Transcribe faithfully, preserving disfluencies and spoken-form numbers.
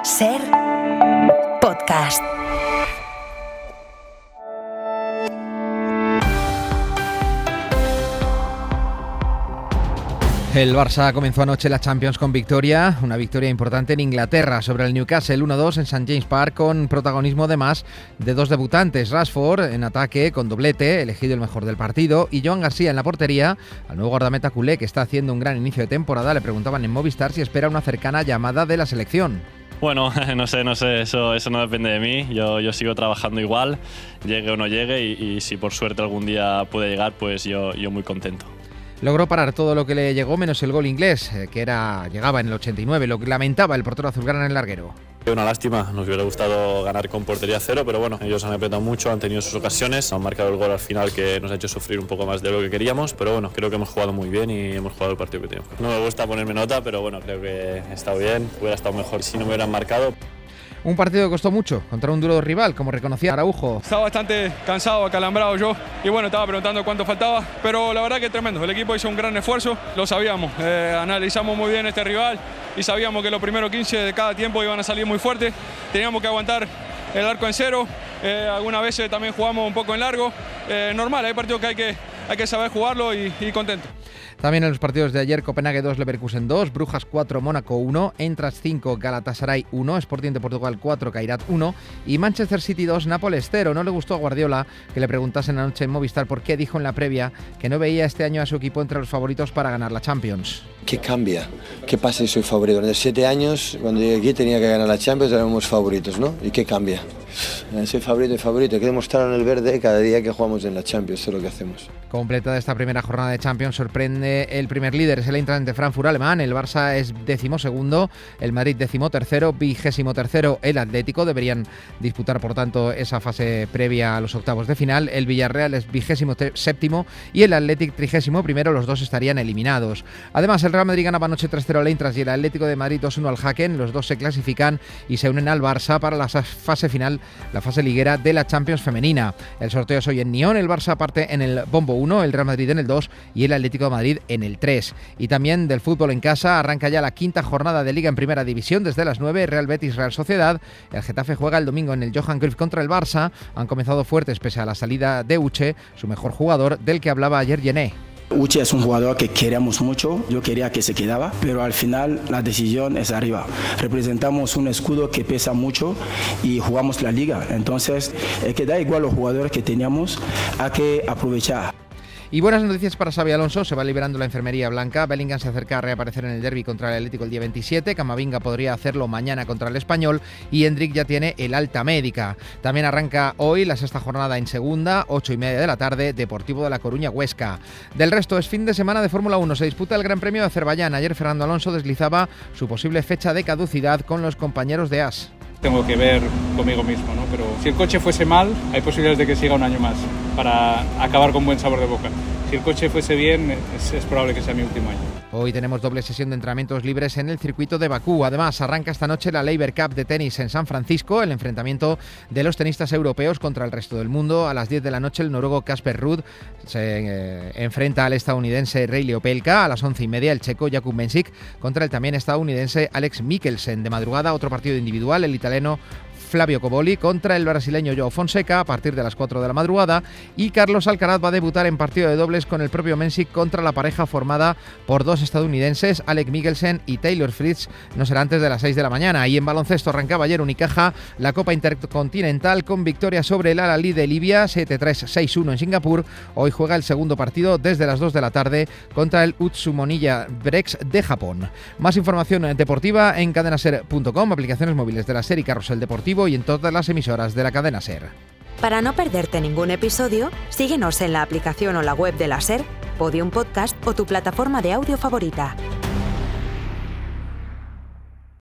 Ser Podcast. El Barça comenzó anoche la Champions con victoria, una victoria importante en Inglaterra sobre el Newcastle uno dos en Saint James Park, con protagonismo además de dos debutantes, Rashford en ataque con doblete, elegido el mejor del partido, y Joan García en la portería. Al nuevo guardameta culé, que está haciendo un gran inicio de temporada, le preguntaban en Movistar si espera una cercana llamada de la selección. Bueno, no sé, no sé, eso, eso no depende de mí, yo, yo sigo trabajando igual, llegue o no llegue, y, y si por suerte algún día puede llegar, pues yo, yo muy contento. Logró parar todo lo que le llegó, menos el gol inglés, que era llegaba en el ochenta y nueve, lo que lamentaba el portero azulgrana en el larguero. Una lástima, nos hubiera gustado ganar con portería cero, pero bueno, ellos han apretado mucho, han tenido sus ocasiones, han marcado el gol al final que nos ha hecho sufrir un poco más de lo que queríamos, pero bueno, creo que hemos jugado muy bien y hemos jugado el partido que teníamos. No me gusta ponerme nota, pero bueno, creo que he estado bien, hubiera estado mejor si no me hubieran marcado. Un partido que costó mucho, contra un duro rival, como reconocía Araujo. Estaba bastante cansado, acalambrado yo, y bueno, estaba preguntando cuánto faltaba, pero la verdad que tremendo, el equipo hizo un gran esfuerzo, lo sabíamos, eh, analizamos muy bien este rival y sabíamos que los primeros quince de cada tiempo iban a salir muy fuertes, teníamos que aguantar el arco en cero, eh, algunas veces también jugamos un poco en largo, eh, normal, hay partidos que hay que, hay que saber jugarlo y, y contento. También en los partidos de ayer, Copenhague dos, Leverkusen dos, Brujas cuatro, Mónaco uno, Eintracht cinco, Galatasaray uno, Sporting de Portugal cuatro, Kairat uno y Manchester City dos, Nápoles cero. No le gustó a Guardiola que le preguntasen anoche en Movistar por qué dijo en la previa que no veía este año a su equipo entre los favoritos para ganar la Champions. ¿Qué cambia? ¿Qué pasa si soy favorito? En siete años, cuando llegué aquí tenía que ganar la Champions, éramos favoritos, ¿no? ¿Y qué cambia? Soy favorito y favorito, hay que demostrar en el verde cada día que jugamos en la Champions, eso es lo que hacemos. Completada esta primera jornada de Champions, sorprende el primer líder, es el Eintracht de Frankfurt alemán, el Barça es decimosegundo, el Madrid decimotercero, vigésimo tercero el Atlético, deberían disputar por tanto esa fase previa a los octavos de final, el Villarreal es vigésimo séptimo y el Atlético trigésimo primero, los dos estarían eliminados. Además, el Real Madrid ganaba anoche tres cero al Eintracht y el Atlético de Madrid dos uno al Haken, los dos se clasifican y se unen al Barça para la fase final, la fase liguera de la Champions femenina. El sorteo es hoy en Nyon, el Barça parte en el bombo uno, el Real Madrid en el dos y el Atlético de Madrid en el tres. Y también del fútbol en casa, arranca ya la quinta jornada de Liga en Primera División desde las nueve, Real Betis, Real Sociedad. El Getafe juega el domingo en el Johan Cruyff contra el Barça. Han comenzado fuertes pese a la salida de Uche, su mejor jugador, del que hablaba ayer Yené. Uche es un jugador que queremos mucho, yo quería que se quedaba, pero al final la decisión es arriba. Representamos un escudo que pesa mucho y jugamos la liga, entonces es que da igual los jugadores que teníamos, hay que aprovechar. Y buenas noticias para Xabi Alonso, se va liberando la enfermería blanca, Bellingham se acerca a reaparecer en el derbi contra el Atlético el día veintisiete, Camavinga podría hacerlo mañana contra el Español y Endrick ya tiene el alta médica. También arranca hoy la sexta jornada en segunda, ocho y media de la tarde, Deportivo de La Coruña Huesca. Del resto es fin de semana de Fórmula uno, se disputa el Gran Premio de Azerbaiyán. Ayer Fernando Alonso deslizaba su posible fecha de caducidad con los compañeros de A S. Tengo que ver conmigo mismo, ¿no? Pero si el coche fuese mal, hay posibilidades de que siga un año más para acabar con buen sabor de boca. Si el coche fuese bien, es, es probable que sea mi último año. Hoy tenemos doble sesión de entrenamientos libres en el circuito de Bakú. Además, arranca esta noche la Laver Cup de tenis en San Francisco, el enfrentamiento de los tenistas europeos contra el resto del mundo. A las diez de la noche el noruego Casper Ruud se eh, enfrenta al estadounidense Reilly Opelka. A las once y media el checo Jakub Mensik contra el también estadounidense Alex Mikkelsen. De madrugada otro partido individual, el italiano Flavio Coboli contra el brasileño João Fonseca a partir de las cuatro de la madrugada, y Carlos Alcaraz va a debutar en partido de dobles con el propio Mensik contra la pareja formada por dos estadounidenses, Alex Mikkelsen y Taylor Fritz. No será antes de las seis de la mañana. Y en baloncesto arrancaba ayer Unicaja la Copa Intercontinental con victoria sobre el Al-Ahly de Libia, siete tres, seis uno en Singapur. Hoy juega el segundo partido desde las dos de la tarde contra el Utsunomiya Breaks de Japón. Más información deportiva en cadenaser punto com, aplicaciones móviles de la SER y Carrusel Deportivo y en todas las emisoras de la cadena SER. Para no perderte ningún episodio, síguenos en la aplicación o la web de la SER, Podium Podcast o tu plataforma de audio favorita.